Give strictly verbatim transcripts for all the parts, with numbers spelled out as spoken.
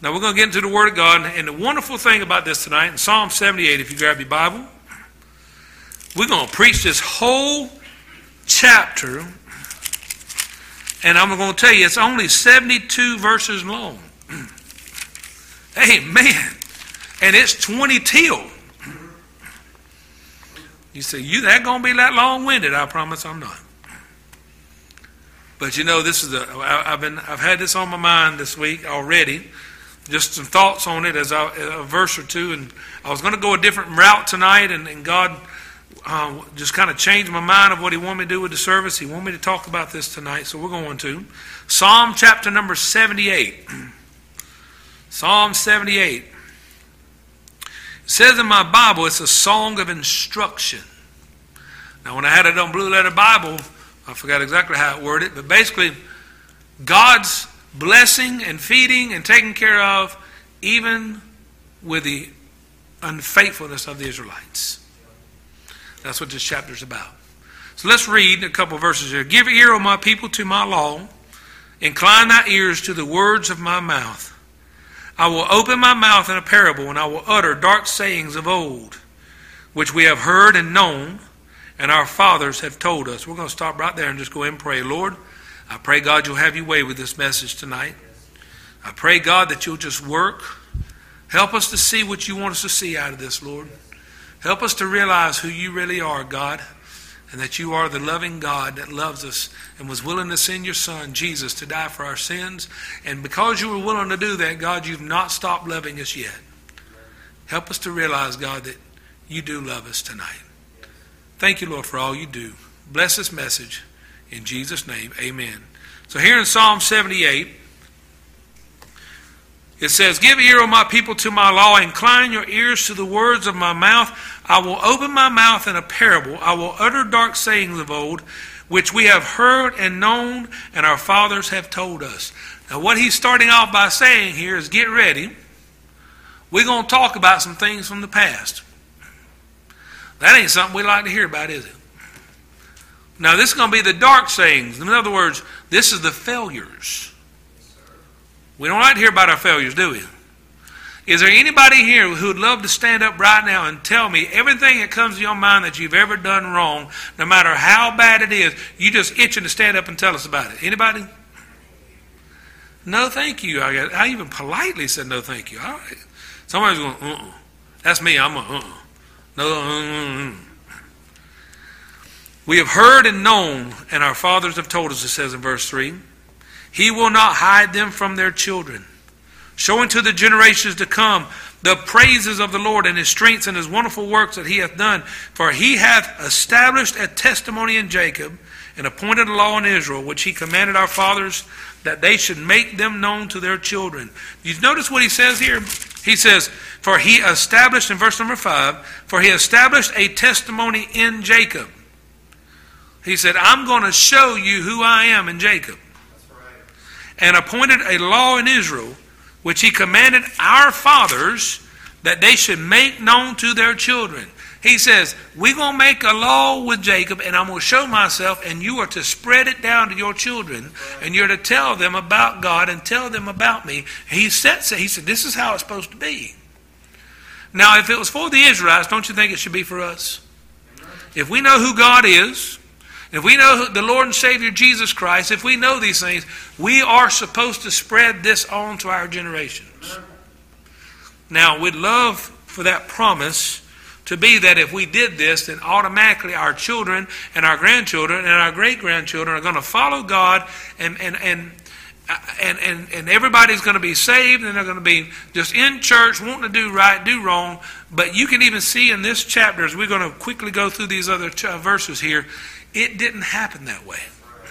Now we're going to get into the Word of God. And the wonderful thing about this tonight, in Psalm seventy-eight, if you grab your Bible, we're going to preach this whole chapter. And I'm going to tell you, it's only seventy-two verses long. Amen. And it's twenty till. You say, you that going to be that long-winded? I promise I'm not. But you know, this is a, I, I've been, I've had this on my mind this week already. Just some thoughts on it as I, a verse or two. And I was going to go a different route tonight, and, and God uh, just kind of changed my mind of what He wanted me to do with the service. He wanted me to talk about this tonight, so we're going to. Psalm chapter number seventy-eight. Psalm seventy-eight. It says in my Bible, it's a song of instruction. Now, when I had it on Blue Letter Bible, I forgot exactly how it worded, but basically, God's blessing and feeding and taking care of, even with the unfaithfulness of the Israelites. That's what this chapter is about. So let's read a couple verses here. Give ear, O my people, to my law. Incline thy ears to the words of my mouth. I will open my mouth in a parable, and I will utter dark sayings of old, which we have heard and known, and our fathers have told us. We're going to stop right there and just go ahead and pray. Lord, I pray, God, you'll have your way with this message tonight. I pray, God, that you'll just work. Help us to see what you want us to see out of this, Lord. Help us to realize who you really are, God, and that you are the loving God that loves us and was willing to send your Son, Jesus, to die for our sins. And because you were willing to do that, God, you've not stopped loving us yet. Help us to realize, God, that you do love us tonight. Thank you, Lord, for all you do. Bless this message. In Jesus' name, amen. So here in Psalm seventy-eight, it says, Give ear, O my people, to my law. Incline your ears to the words of my mouth. I will open my mouth in a parable. I will utter dark sayings of old, which we have heard and known, and our fathers have told us. Now what he's starting off by saying here is, get ready. We're going to talk about some things from the past. That ain't something we like to hear about, is it? Now this is going to be the dark sayings. In other words, this is the failures. We don't like to hear about our failures, do we? Is there anybody here who would love to stand up right now and tell me everything that comes to your mind that you've ever done wrong, no matter how bad it is, you just itching to stand up and tell us about it? Anybody? No, thank you. I, I even politely said no, thank you. All right. Somebody's going, uh-uh. That's me. I'm a, uh-uh. No, uh-uh. We have heard and known, and our fathers have told us, it says in verse three, He will not hide them from their children, showing to the generations to come the praises of the Lord and his strengths and his wonderful works that he hath done. For he hath established a testimony in Jacob and appointed a law in Israel, which he commanded our fathers, that they should make them known to their children. You notice what he says here? He says, for he established, in verse number five, for he established a testimony in Jacob. He said, I'm going to show you who I am in Jacob. That's right. And appointed a law in Israel, which he commanded our fathers, that they should make known to their children. He says, we're going to make a law with Jacob, and I'm going to show myself, and you are to spread it down to your children, and you're to tell them about God and tell them about me. He said, he said, this is how it's supposed to be. Now, if it was for the Israelites, don't you think it should be for us? If we know who God is, if we know the Lord and Savior Jesus Christ, if we know these things, we are supposed to spread this on to our generations. Now, we'd love for that promise to be that if we did this, then automatically our children and our grandchildren and our great-grandchildren are going to follow God, and and and and and, and everybody's going to be saved, and they're going to be just in church, wanting to do right, do wrong. But you can even see in this chapter, as we're going to quickly go through these other ch- verses here, it didn't happen that way.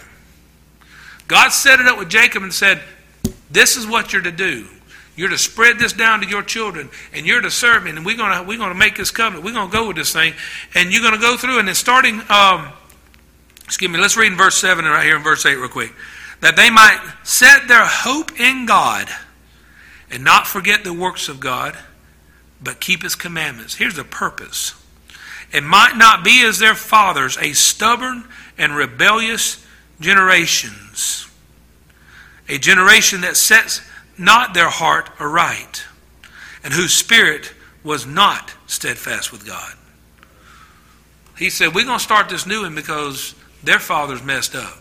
God set it up with Jacob and said, this is what you're to do. You're to spread this down to your children, and you're to serve me, and we're going to we're going to make this covenant. We're going to go with this thing, and you're going to go through, and then starting, um, excuse me, let's read in verse seven and right here in verse eight real quick. That they might set their hope in God and not forget the works of God, but keep his commandments. Here's the purpose. It might not be as their fathers, a stubborn and rebellious generations, a generation that sets not their heart aright, and whose spirit was not steadfast with God. He said, we're going to start this new one because their fathers messed up.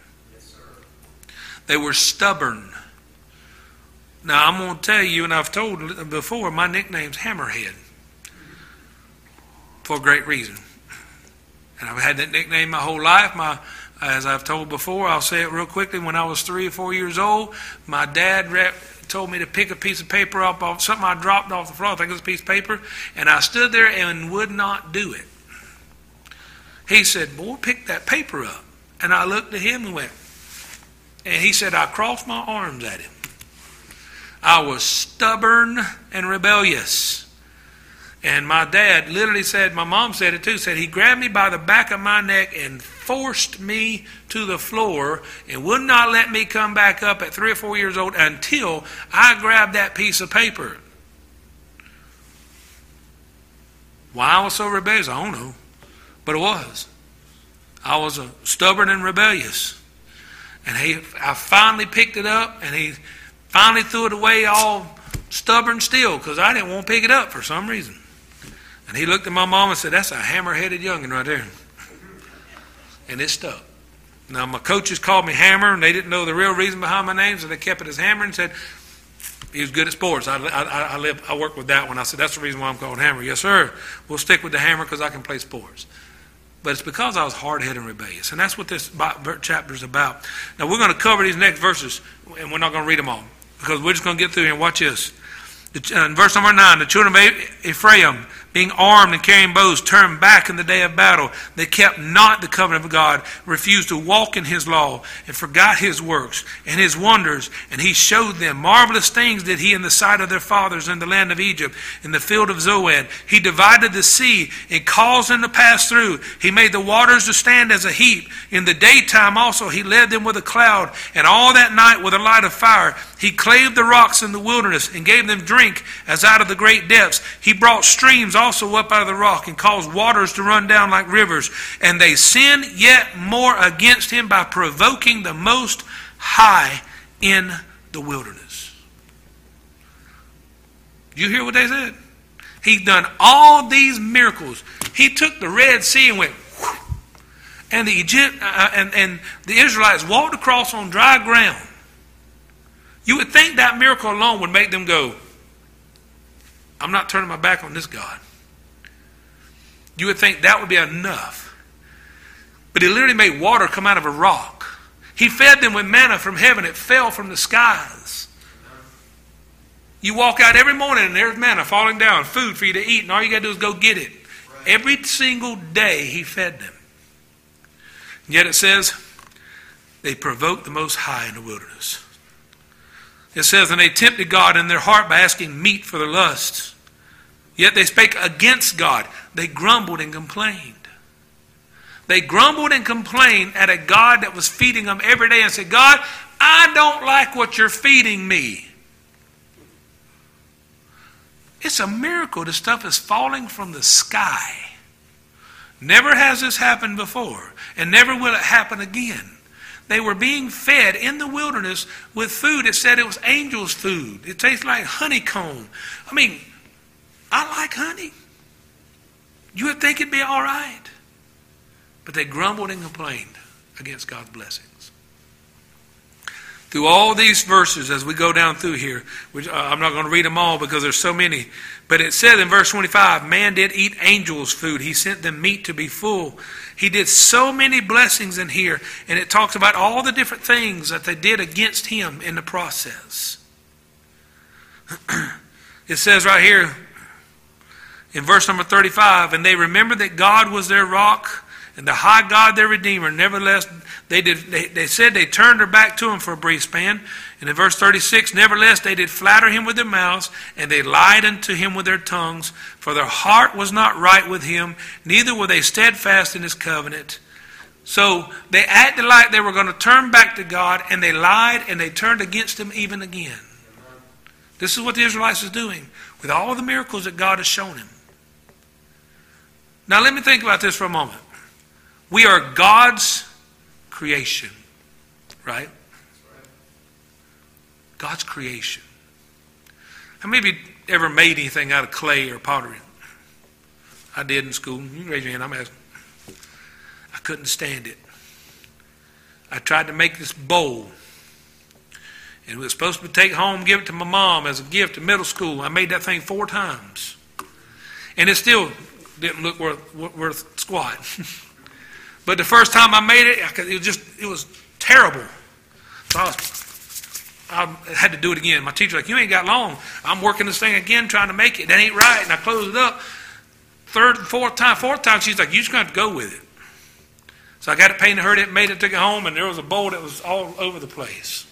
They were stubborn. Now, I'm going to tell you, and I've told before, my nickname's Hammerhead for a great reason. And I've had that nickname my whole life. My, as I've told before, I'll say it real quickly. When I was three or four years old, my dad rep, told me to pick a piece of paper up off something I dropped off the floor. I think it was a piece of paper. And I stood there and would not do it. He said, boy, pick that paper up. And I looked at him and went, and he said, I crossed my arms at him. I was stubborn and rebellious. And my dad literally said, my mom said it too, said he grabbed me by the back of my neck and forced me to the floor and would not let me come back up at three or four years old until I grabbed that piece of paper. Why I was so rebellious, I don't know. But it was. I was a stubborn and rebellious. And he, I finally picked it up, and he finally threw it away all stubborn still, because I didn't want to pick it up for some reason. And he looked at my mom and said, that's a hammer-headed youngin' right there. And it stuck. Now, my coaches called me Hammer, and they didn't know the real reason behind my name, so they kept it as Hammer and said, he was good at sports. I, I, I, live, I worked with that one. I said, that's the reason why I'm called Hammer. Yes, sir. We'll stick with the Hammer because I can play sports. But it's because I was hard-headed and rebellious. And that's what this chapter is about. Now, we're going to cover these next verses, and we're not going to read them all, because we're just going to get through here and watch this. In verse number nine, the children of Ephraim, being armed and carrying bows, turned back in the day of battle. They kept not the covenant of God, refused to walk in his law, and forgot his works and his wonders. And he showed them marvelous things did he in the sight of their fathers in the land of Egypt, in the field of Zoan. He divided the sea and caused them to pass through. He made the waters to stand as a heap. In the daytime also he led them with a cloud, and all that night with a light of fire. He clave the rocks in the wilderness and gave them drink as out of the great depths. He brought streams also up out of the rock and caused waters to run down like rivers. And they sinned yet more against him by provoking the Most High in the wilderness. Did you hear what they said? He's done all these miracles. He took the Red Sea and went, whoosh, and the Egypt uh, and, and the Israelites walked across on dry ground. You would think that miracle alone would make them go, I'm not turning my back on this God. You would think that would be enough. But he literally made water come out of a rock. He fed them with manna from heaven. It fell from the skies. You walk out every morning and there's manna falling down, food for you to eat, and all you got to do is go get it. Every single day he fed them. Yet it says, they provoked the Most High in the wilderness. It says, and they tempted God in their heart by asking meat for their lusts. Yet they spake against God. They grumbled and complained. They grumbled and complained at a God that was feeding them every day and said, God, I don't like what you're feeding me. It's a miracle the stuff is falling from the sky. Never has this happened before, and never will it happen again. They were being fed in the wilderness with food. It said it was angels' food. It tastes like honeycomb. I mean, I like honey. You would think it'd be all right. But they grumbled and complained against God's blessings. Through all these verses, as we go down through here, which uh, I'm not going to read them all because there's so many. But it said in verse twenty-five, man did eat angels' food. He sent them meat to be full. He did so many blessings in here. And it talks about all the different things that they did against him in the process. It says right here in verse number thirty-five, and they remembered that God was their rock and the high God their Redeemer. Nevertheless, they did. They, they said they turned their back to him for a brief span. And in verse thirty-six, nevertheless, they did flatter him with their mouths, and they lied unto him with their tongues. For their heart was not right with him, neither were they steadfast in his covenant. So they acted like they were going to turn back to God, and they lied, and they turned against him even again. This is what the Israelites is doing with all the miracles that God has shown him. Now let me think about this for a moment. We are God's creation, right? God's creation. How many of you ever made anything out of clay or pottery? I did in school. You can raise your hand. I'm asking. I couldn't stand it. I tried to make this bowl. And it was supposed to take home, give it to my mom as a gift in middle school. I made that thing four times. And it still didn't look worth, worth squat. But the first time I made it, I could, it was just, it was terrible. So I, was, I had to do it again. My teacher was like, you ain't got long. I'm working this thing again, trying to make it. That ain't right. And I closed it up. Third, fourth time, fourth time, she's like, you just got to go with it. So I got it painted, heard it, made it, took it home, and there was a bowl that was all over the place.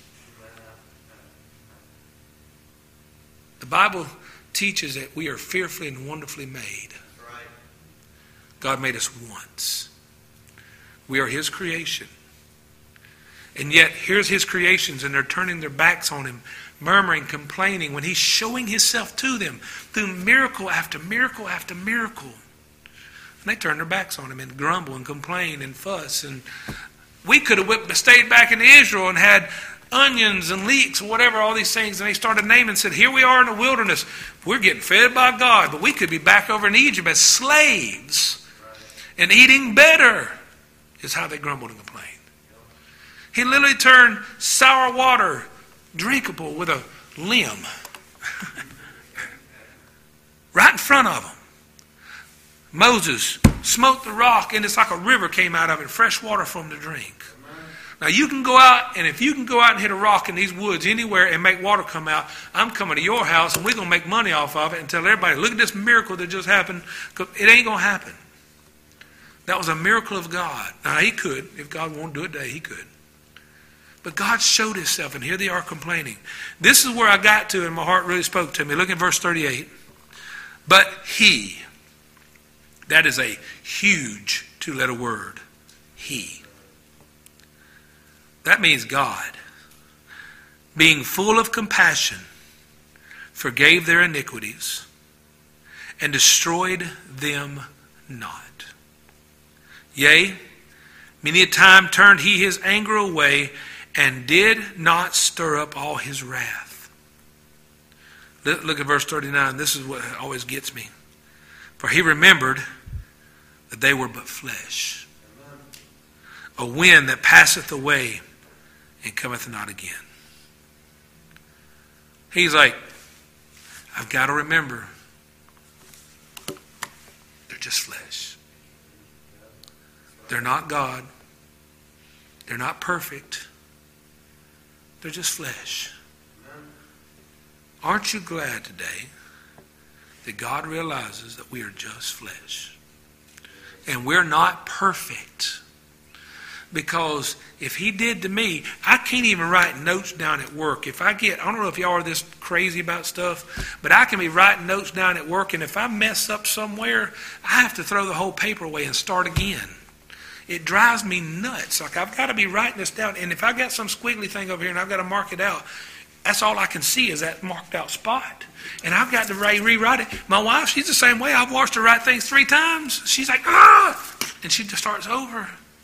The Bible teaches that we are fearfully and wonderfully made. God made us once. We are His creation. And yet, here's His creations, and they're turning their backs on Him, murmuring, complaining, when He's showing Himself to them through miracle after miracle after miracle. And they turn their backs on Him and grumble and complain and fuss. And we could have whipped, stayed back in Israel and had onions and leeks or whatever, all these things. And they started naming and said, here we are in the wilderness. We're getting fed by God, but we could be back over in Egypt as slaves and eating better, is how they grumbled and complained. He literally turned sour water drinkable with a limb right in front of them. Moses smote the rock, and it's like a river came out of it, fresh water for them to drink. Now you can go out, and if you can go out and hit a rock in these woods anywhere and make water come out, I'm coming to your house, and we're going to make money off of it and tell everybody, look at this miracle that just happened. It ain't going to happen. That was a miracle of God. Now He could. If God won't do it today, He could. But God showed Himself, and here they are complaining. This is where I got to, and my heart really spoke to me. Look at verse thirty-eight. But He, that is a huge two-letter word. He. That means God, being full of compassion, forgave their iniquities and destroyed them not. Yea, many a time turned He His anger away and did not stir up all His wrath. Look at verse thirty-nine. This is what always gets me. For He remembered that they were but flesh, a wind that passeth away and cometh not again. He's like, I've got to remember, they're just flesh. They're not God. They're not perfect. They're just flesh. Aren't you glad today that God realizes that we are just flesh? And we're not perfect. Because if He did to me, I can't even write notes down at work. If I get, I don't know if y'all are this crazy about stuff, but I can be writing notes down at work, and if I mess up somewhere, I have to throw the whole paper away and start again. It drives me nuts. Like, I've got to be writing this down, and if I got some squiggly thing over here and I've got to mark it out, that's all I can see is that marked out spot. And I've got to re- rewrite it. My wife, she's the same way. I've watched her write things three times. She's like, ah! And she just starts over.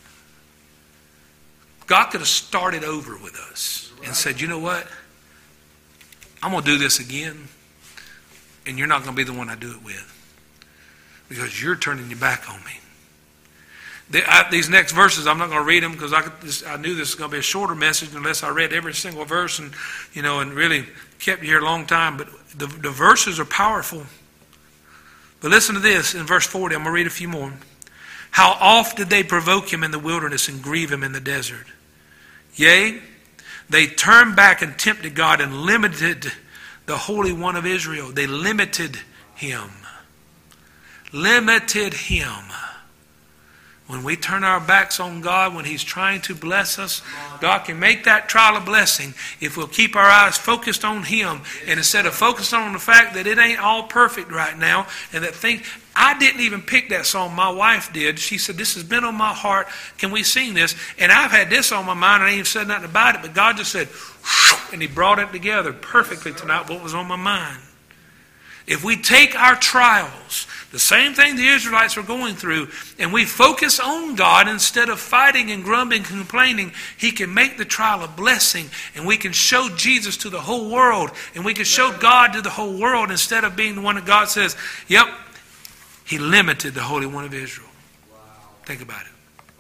God could have started over with us and said, you know what? I'm going to do this again, and you're not going to be the one I do it with because you're turning your back on me. The, I, these next verses, I'm not going to read them because I, I knew this was going to be a shorter message unless I read every single verse and, you know, and really kept you here a long time. But the, the verses are powerful. But listen to this in verse forty. I'm going to read a few more. How oft did they provoke Him in the wilderness and grieve Him in the desert? Yea, they turned back and tempted God and limited the Holy One of Israel. They limited Him. Limited Him. When we turn our backs on God, when He's trying to bless us, God can make that trial a blessing if we'll keep our eyes focused on Him. And instead of focusing on the fact that it ain't all perfect right now, and that thing, I didn't even pick that song. My wife did. She said, this has been on my heart. Can we sing this? And I've had this on my mind, and I ain't even said nothing about it, but God just said, and He brought it together perfectly tonight, what was on my mind. If we take our trials, the same thing the Israelites were going through, and we focus on God instead of fighting and grumbling and complaining, He can make the trial a blessing, and we can show Jesus to the whole world, and we can show God to the whole world instead of being the one that God says, yep, He limited the Holy One of Israel. Wow. Think about it.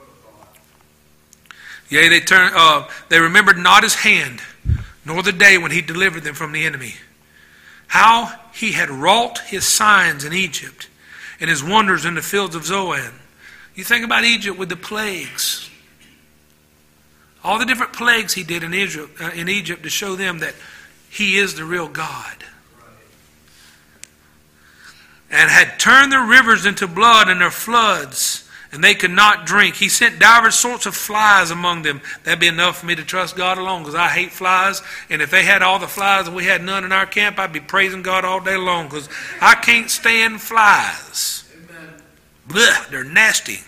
Yea, they turned, uh, they remembered not His hand, nor the day when He delivered them from the enemy. How He had wrought His signs in Egypt, and His wonders in the fields of Zoan. You think about Egypt with the plagues. All the different plagues He did in Egypt, uh, in Egypt to show them that He is the real God. And had turned their rivers into blood and their floods, and they could not drink. He sent divers sorts of flies among them. That'd be enough for me to trust God alone, because I hate flies. And if they had all the flies and we had none in our camp, I'd be praising God all day long, because I can't stand flies. Amen. Blech, they're nasty.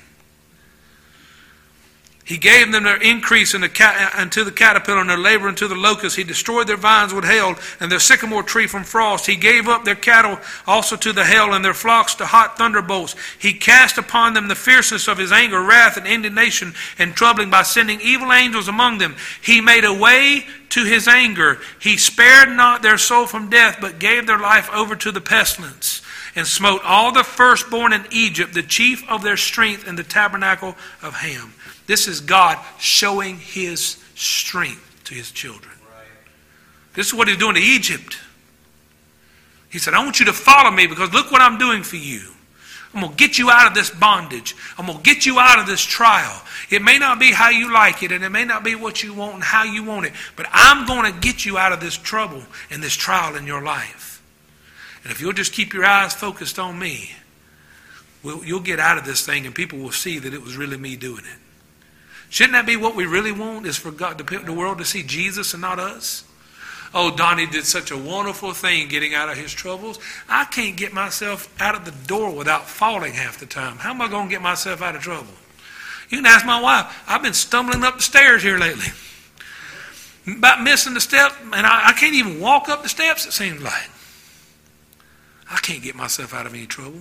He gave them their increase in the cat, unto the caterpillar, and their labor unto the locust. He destroyed their vines with hail, and their sycamore tree from frost. He gave up their cattle also to the hail, and their flocks to hot thunderbolts. He cast upon them the fierceness of His anger, wrath, and indignation, and troubling by sending evil angels among them. He made a way to His anger. He spared not their soul from death, but gave their life over to the pestilence, and smote all the firstborn in Egypt, the chief of their strength, in the tabernacle of Ham. This is God showing His strength to His children. Right. This is what He's doing to Egypt. He said, I want you to follow me, because look what I'm doing for you. I'm going to get you out of this bondage. I'm going to get you out of this trial. It may not be how you like it, and it may not be what you want and how you want it, but I'm going to get you out of this trouble and this trial in your life. And if you'll just keep your eyes focused on me, we'll, you'll get out of this thing, and people will see that it was really me doing it. Shouldn't that be what we really want, is for God, the world to see Jesus and not us? Oh, Donnie did such a wonderful thing getting out of his troubles. I can't get myself out of the door without falling half the time. How am I going to get myself out of trouble? You can ask my wife. I've been stumbling up the stairs here lately. About missing the step, and I, I can't even walk up the steps, it seems like. I can't get myself out of any trouble.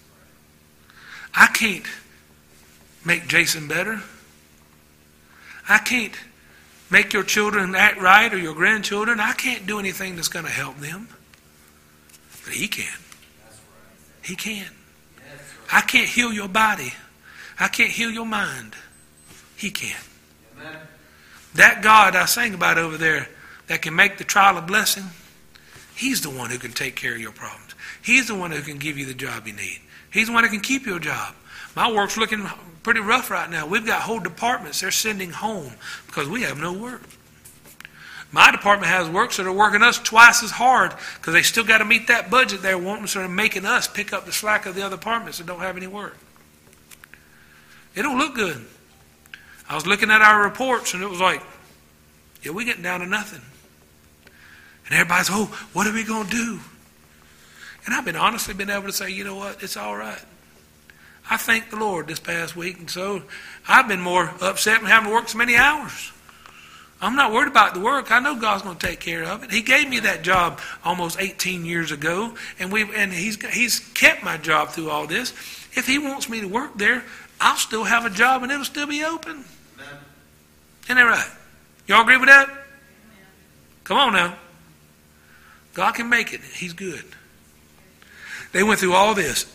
I can't make Jason better. I can't make your children act right or your grandchildren. I can't do anything that's going to help them. But He can. He can. I can't heal your body. I can't heal your mind. He can. Amen. That God I sang about over there that can make the trial a blessing, He's the one who can take care of your problems. He's the one who can give you the job you need. He's the one who can keep your job. My work's looking pretty rough right now. We've got whole departments they're sending home because we have no work. My department has work, so they're working us twice as hard because they still got to meet that budget they're wanting, so they're making us pick up the slack of the other departments that don't have any work. It don't look good. I was looking at our reports, and it was like, yeah, we're getting down to nothing. And everybody's, oh, what are we going to do? And I've been honestly been able to say, you know what, it's all right. I thank the Lord this past week, and so I've been more upset from having to work so many hours. I'm not worried about the work. I know God's going to take care of it. He gave me that job almost eighteen years ago, and we and he's he's kept my job through all this. If He wants me to work there, I'll still have a job, and it'll still be open. Amen. Isn't that right? Y'all agree with that? Amen. Come on now. God can make it. He's good. They went through all this.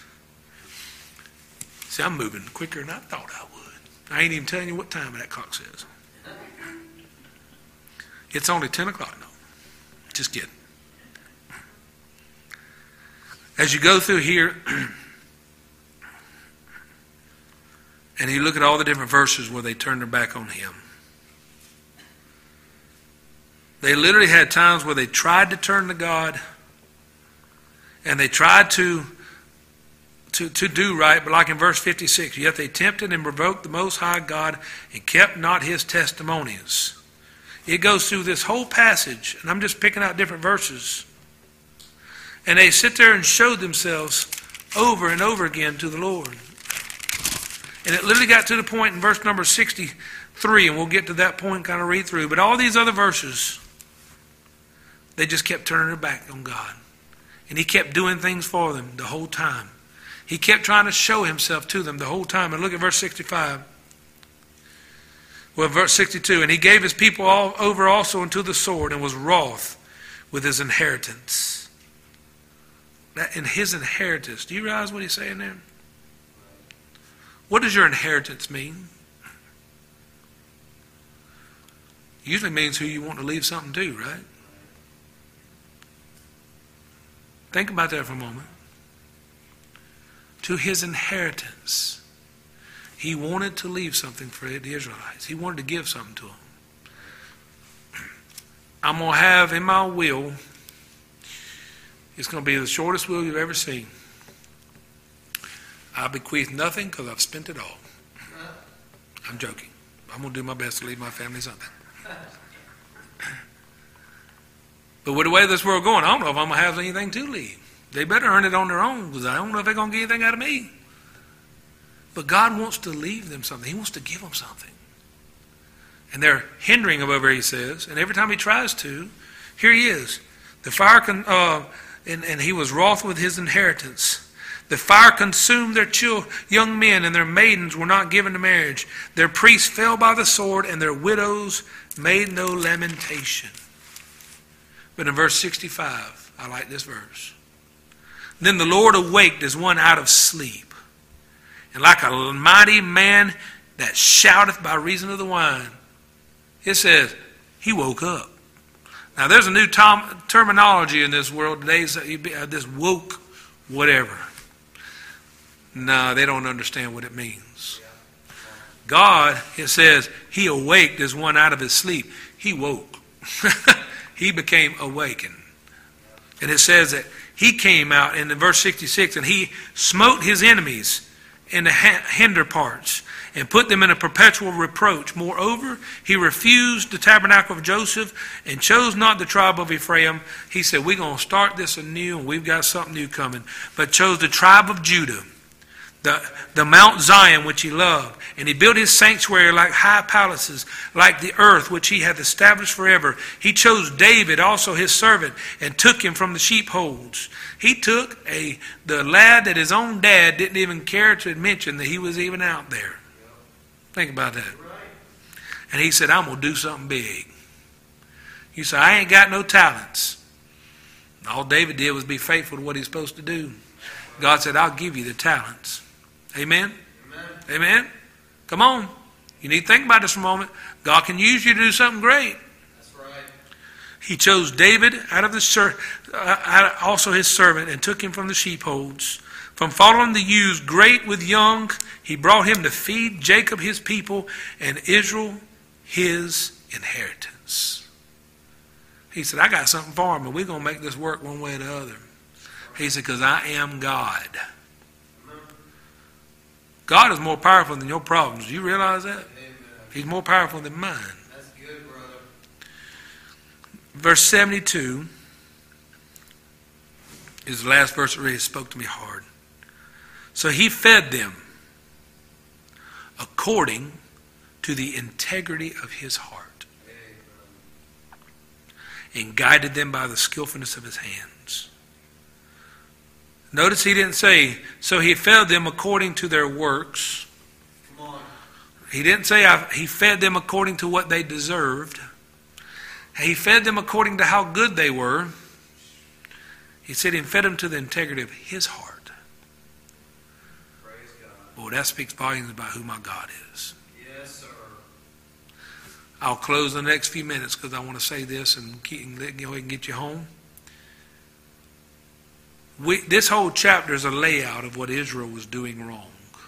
See, I'm moving quicker than I thought I would. I ain't even telling you what time that clock says. It's only ten o'clock. No, just kidding. As you go through here, and you look at all the different verses where they turned their back on Him. They literally had times where they tried to turn to God, and they tried to To, to do right, but like in verse fifty-six, yet they tempted and provoked the Most High God and kept not His testimonies. It goes through this whole passage, and I'm just picking out different verses. And they sit there and show themselves over and over again to the Lord. And it literally got to the point in verse number sixty-three, and we'll get to that point, kind of read through. But all these other verses, they just kept turning their back on God. And he kept doing things for them the whole time. He kept trying to show himself to them the whole time. And look at verse sixty-five. Well, verse sixty-two. And he gave his people all over also unto the sword, and was wroth with his inheritance. That in his inheritance. Do you realize what he's saying there? What does your inheritance mean? It usually means who you want to leave something to, right? Think about that for a moment. To his inheritance. He wanted to leave something for the Israelites. He wanted to give something to them. I'm going to have in my will, it's going to be the shortest will you've ever seen. I bequeath nothing because I've spent it all. I'm joking. I'm going to do my best to leave my family something. But with the way this world going, I don't know if I'm going to have anything to leave. They better earn it on their own, because I don't know if they're going to get anything out of me. But God wants to leave them something. He wants to give them something. And they're hindering him over, he says. And every time he tries to, here he is. The fire, con- uh, and, and he was wroth with his inheritance. The fire consumed their chil- young men, and their maidens were not given to marriage. Their priests fell by the sword, and their widows made no lamentation. But in verse sixty-five, I like this verse. Then the Lord awaked as one out of sleep, and like a mighty man that shouteth by reason of the wine. It says, he woke up. Now there's a new tom- terminology in this world today, this woke whatever. No, they don't understand what it means. God, it says, he awaked as one out of his sleep. He woke. He became awakened. And it says that he came out in the verse sixty-six, and he smote his enemies in the hinder parts and put them in a perpetual reproach. Moreover, he refused the tabernacle of Joseph and chose not the tribe of Ephraim. He said, we're going to start this anew, and we've got something new coming. But chose the tribe of Judah, the, the Mount Zion which he loved. And he built his sanctuary like high palaces, like the earth which he hath established forever. He chose David, also his servant, and took him from the sheepfolds. He took a the lad that his own dad didn't even care to mention that he was even out there. Think about that. And he said, I'm going to do something big. You say, I ain't got no talents. All David did was be faithful to what he's supposed to do. God said, I'll give you the talents. Amen? Amen? Amen? Come on. You need to think about this for a moment. God can use you to do something great. That's right. He chose David out of the ser- uh, also his servant, and took him from the sheepfolds. From following the ewes great with young, he brought him to feed Jacob his people, and Israel his inheritance. He said, I got something for him, and we're going to make this work one way or the other. He said, because I am God. God is more powerful than your problems. Do you realize that? Amen. He's more powerful than mine. That's good, brother. Verse seventy-two is the last verse that really spoke to me hard. So he fed them according to the integrity of his heart, and guided them by the skillfulness of his hands. Notice he didn't say, so he fed them according to their works. Come on. He didn't say I, he fed them according to what they deserved. He fed them according to how good they were. He said he fed them to the integrity of his heart. Praise God. Boy, that speaks volumes about who my God is. Yes, sir. I'll close the next few minutes because I want to say this and go ahead and get you home. We, this whole chapter is a layout of what Israel was doing wrong.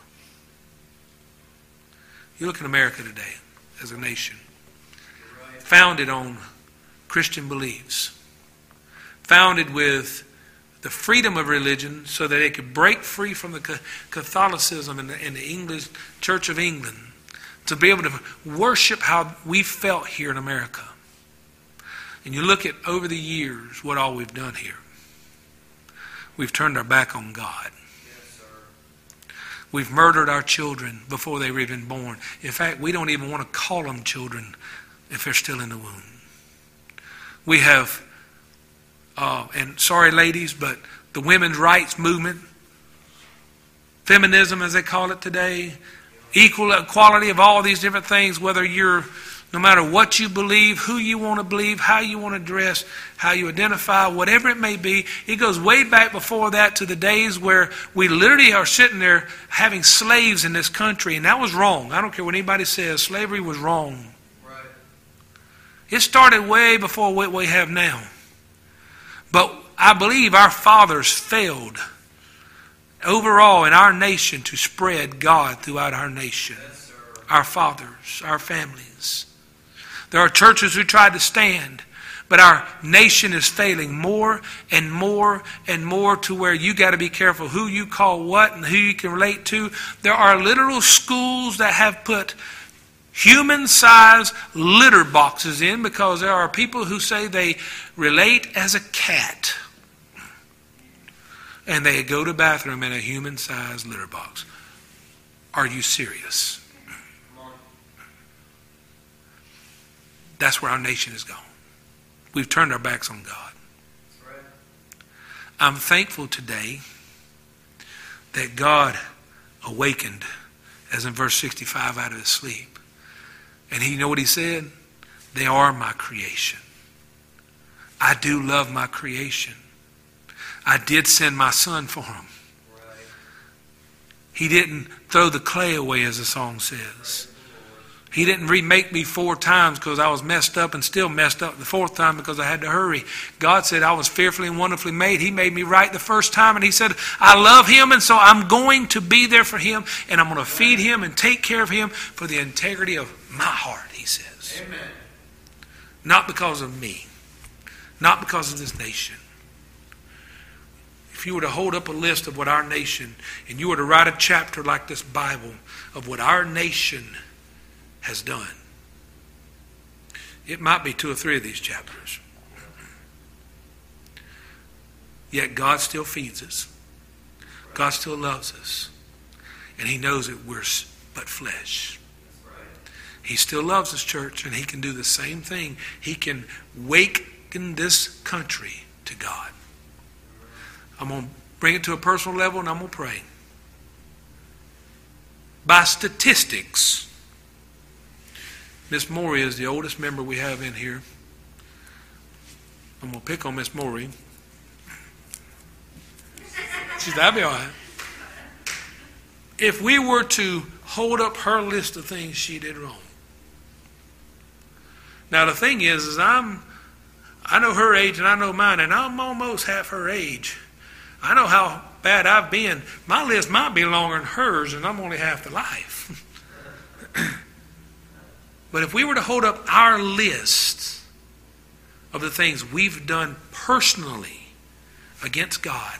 You look at America today as a nation, Right. founded on Christian beliefs, founded with the freedom of religion so that they could break free from the Catholicism and the, and the English Church of England to be able to worship how we felt here in America. And you look at over the years what all we've done here. We've turned our back on God. Yes, sir. We've murdered our children before they were even born. In fact, we don't even want to call them children if they're still in the womb. We have uh, and sorry ladies, but the women's rights movement, feminism as they call it today, equal equality of all these different things, whether you're, no matter what you believe, who you want to believe, how you want to dress, how you identify, whatever it may be, it goes way back before that to the days where we literally are sitting there having slaves in this country, and that was wrong. I don't care what anybody says, slavery was wrong. Right. It started way before what we have now. But I believe our fathers failed overall in our nation to spread God throughout our nation. Yes, sir. Our fathers, our families. There are churches who tried to stand, but our nation is failing more and more and more to where you got to be careful who you call what and who you can relate to. There are literal schools that have put human-sized litter boxes in because there are people who say they relate as a cat. And they go to the bathroom in a human-sized litter box. Are you serious? That's where our nation has gone. We've turned our backs on God. That's right. I'm thankful today that God awakened, as in verse sixty-five, out of his sleep. And he, you know what he said? They are my creation. I do love my creation. I did send my son for them. Right. He didn't throw the clay away, as the song says. He didn't remake me four times because I was messed up and still messed up the fourth time because I had to hurry. God said I was fearfully and wonderfully made. He made me right the first time, and he said, I love him, and so I'm going to be there for him, and I'm going to feed him and take care of him for the integrity of my heart, he says. Amen. Not because of me. Not because of this nation. If you were to hold up a list of what our nation, and you were to write a chapter like this Bible of what our nation has done, it might be two or three of these chapters. Yet God still feeds us. God still loves us. And he knows that we're but flesh. He still loves us, church, and he can do the same thing. He can waken this country to God. I'm going to bring it to a personal level, and I'm going to pray. By statistics, Miss Morey is the oldest member we have in here. I'm going to pick on Miss Morey. She said, that'll be all right. If we were to hold up her list of things she did wrong. Now the thing is, is I'm, I know her age and I know mine, and I'm almost half her age. I know how bad I've been. My list might be longer than hers, and I'm only half the life. But if we were to hold up our list of the things we've done personally against God,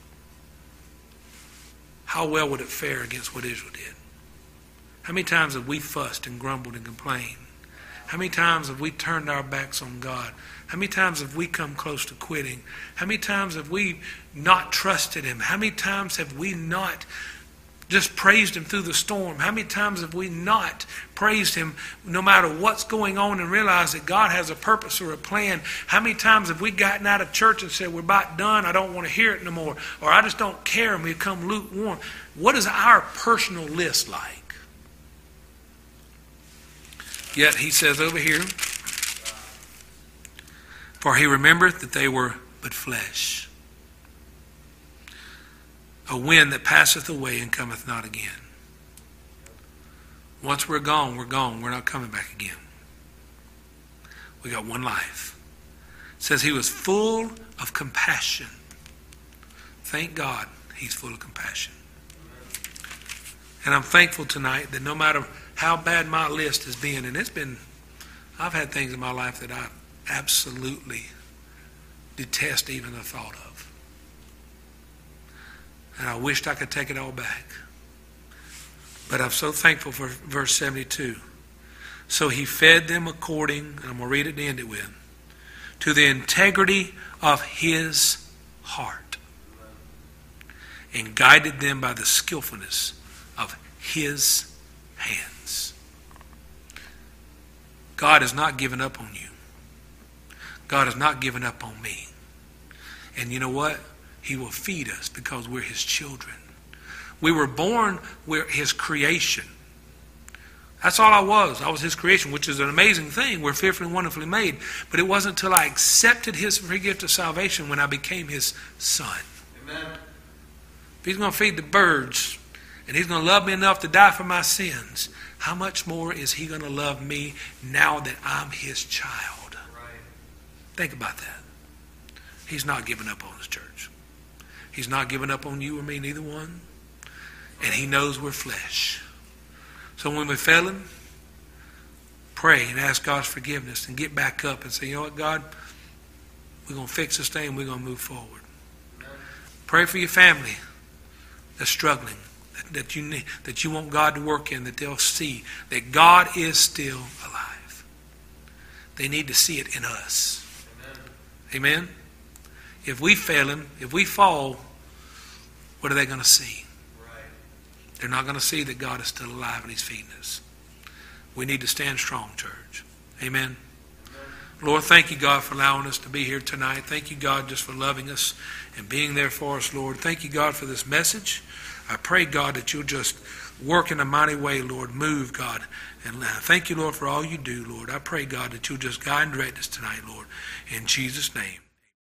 how well would it fare against what Israel did? How many times have we fussed and grumbled and complained? How many times have we turned our backs on God? How many times have we come close to quitting? How many times have we not trusted him? How many times have we not just praised him through the storm? How many times have we not praised him no matter what's going on and realized that God has a purpose or a plan? How many times have we gotten out of church and said, we're about done, I don't want to hear it no more, or I just don't care, and we become lukewarm? What is our personal list like? Yet he says over here, for he remembered that they were but flesh, a wind that passeth away and cometh not again. Once we're gone, we're gone. We're not coming back again. We got one life. It says he was full of compassion. Thank God he's full of compassion. And I'm thankful tonight that no matter how bad my list has been, and it's been, I've had things in my life that I absolutely detest even the thought of. And I wished I could take it all back. But I'm so thankful for verse seventy-two. So he fed them according, and I'm going to read it and end it with, to the integrity of his heart, and guided them by the skillfulness of his hands. God has not given up on you. God has not given up on me. And you know what? He will feed us because we're his children. We were born, we're his creation. That's all I was. I was his creation, which is an amazing thing. We're fearfully and wonderfully made. But it wasn't until I accepted his free gift of salvation when I became his son. Amen. If he's going to feed the birds and he's going to love me enough to die for my sins, how much more is he going to love me now that I'm his child? Right. Think about that. He's not giving up on his church. He's not giving up on you or me, neither one. And he knows we're flesh. So when we fail him, pray and ask God's forgiveness and get back up and say, you know what, God, we're going to fix this thing and we're going to move forward. Amen. Pray for your family that's struggling, that, that, you need, that you want God to work in, that they'll see that God is still alive. They need to see it in us. Amen? Amen? If we fail him, if we fall, what are they going to see? They're not going to see that God is still alive and he's feeding us. We need to stand strong, church. Amen. Amen. Lord, thank you, God, for allowing us to be here tonight. Thank you, God, just for loving us and being there for us, Lord. Thank you, God, for this message. I pray, God, that you'll just work in a mighty way, Lord. Move, God. And thank you, Lord, for all you do, Lord. I pray, God, that you'll just guide and direct us tonight, Lord. In Jesus' name.